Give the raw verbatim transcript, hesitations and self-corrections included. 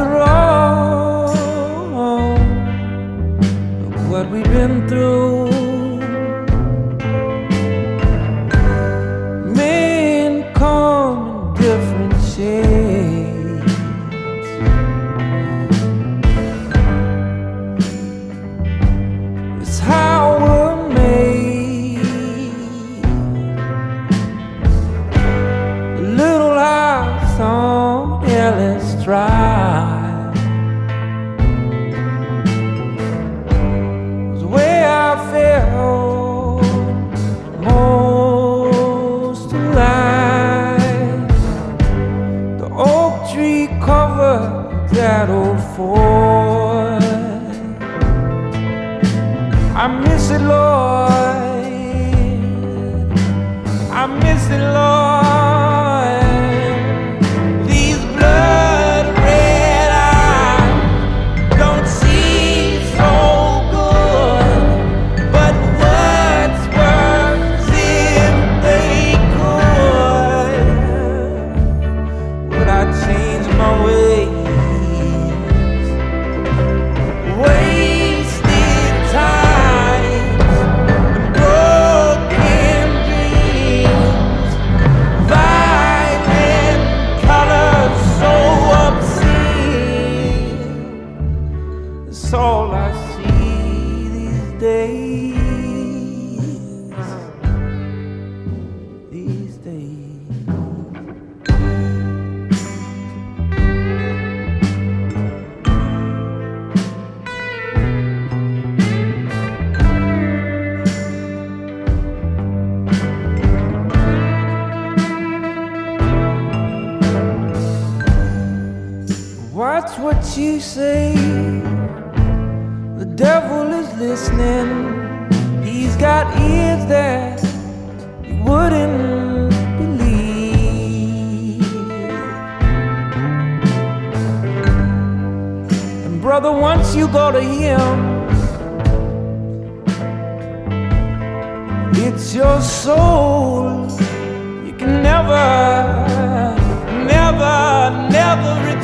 after all of what we've been through, men come in different shades. It's how we're made. A little house on Ellis Drive was where I felt most alive. The oak tree covered that old fort. I miss it, Lord. I miss it, Lord. These blood red eyes don't see so good, but what's worse if they could? Would I change my ways? Wasted time and broken dreams, violent colors so obscene. It's all I see these days, these days. Watch what you say. The devil is listening. He's got ears that you wouldn't believe. And brother, once you go to him, it's your soul. You can never, never, never